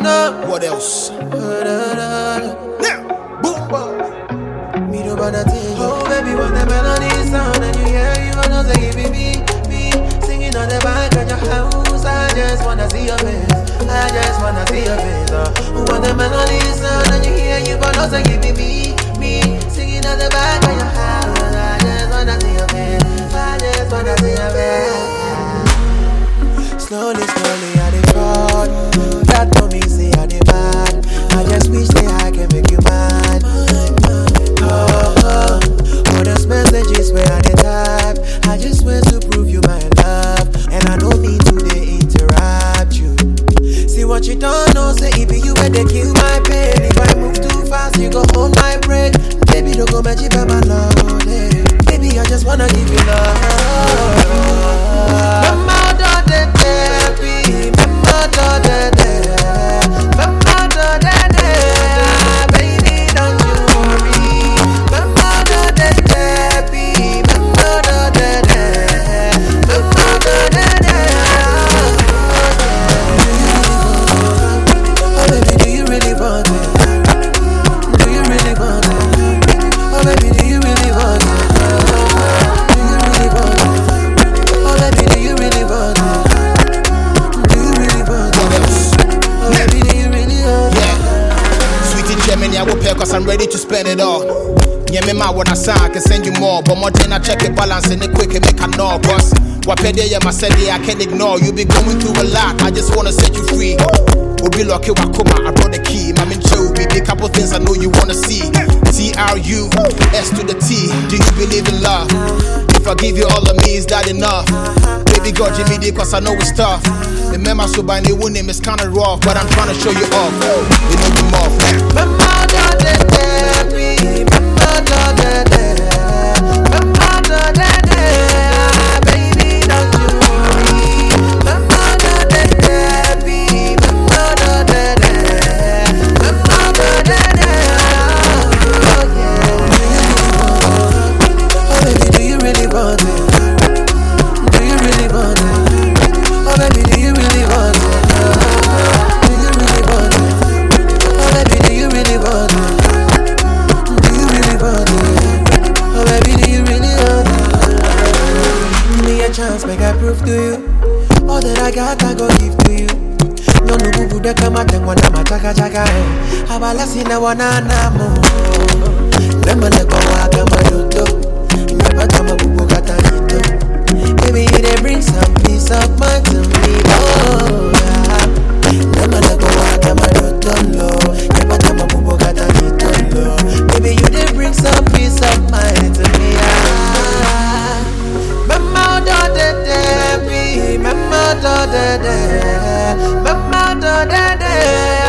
What else? Oh baby, when the melody sound and you hear you gonna say me singing on the back of your house. I just wanna see your face. I just wanna see your face. When the melody sound and you hear you gonna say me singing on the back of your house. I just wanna see your face. I just wanna see your face. Slowly, slowly I dey fall. That don't mean say I dey bad. I just wish that I can make you mad. All those messages where I dey type, I just want to prove you my love, and I don't mean to dey interrupt you. See what you don't know, say it be you when they kill my pain. If I move too fast, you go hold my break. Baby, don't go magic by my love. Baby, I just wanna give you love. Mama, don't let there be. Mama, don't let there. Mama, don't let there. Baby, don't you worry. Mama, don't let there be. Mama, don't let there. Mama, don't let there. Oh baby, do you really want it? Do you really want it? Oh baby, do you really want it? Do you really want it? Oh baby, do you really want it? Do you really want it? Oh baby, do you really want it? Yeah. Sweetie Germany, I will pay cause I'm ready to spend it all. Yeah, me ma when I sign, I can send you more. But more than I check the balance and it quick and make a know. Cause what pay there, my said I can't ignore. You be going through a lot, I just wanna set you free. Obi lucky wakuma, I brought the key. Mama Joe, be a couple things I know you wanna see. TRU, S to the T. Do you believe in love? If I give you all of me, is that enough? Baby girl, Jimmy D, cause I know it's tough. The member so by the name is kinda rough, but I'm trying to show you off. You know the more. Mama, don't let there be. Mama, don't let there. Mama, don't let there. Baby, don't you worry. Mama, don't let there be. Mama, don't let there. Mama, don't let there. Oh yeah. Oh baby, do you really want it? Do you really want it? Oh baby, do you really want it? Do you really want it? Oh baby, do you really want it? Do you really want it? Oh baby, do you really want it? Give me a chance, make I prove to you. All that I got, I go give to you. No nubu da kama tengwa na machaka chaka. Habala sina wana namo. Lema leko wa kama yoto. Nyapa kama bubu kata hito. Baby, you dey bring some peace of mind to me. Oh yeah. Lema leko wa kama yoto lo. Nyapa kama bubu kata hito lo. Baby, you dey bring some peace of mind to me. Ah. Mama, don't let there be. Mama, don't let there. Mama, don't let there.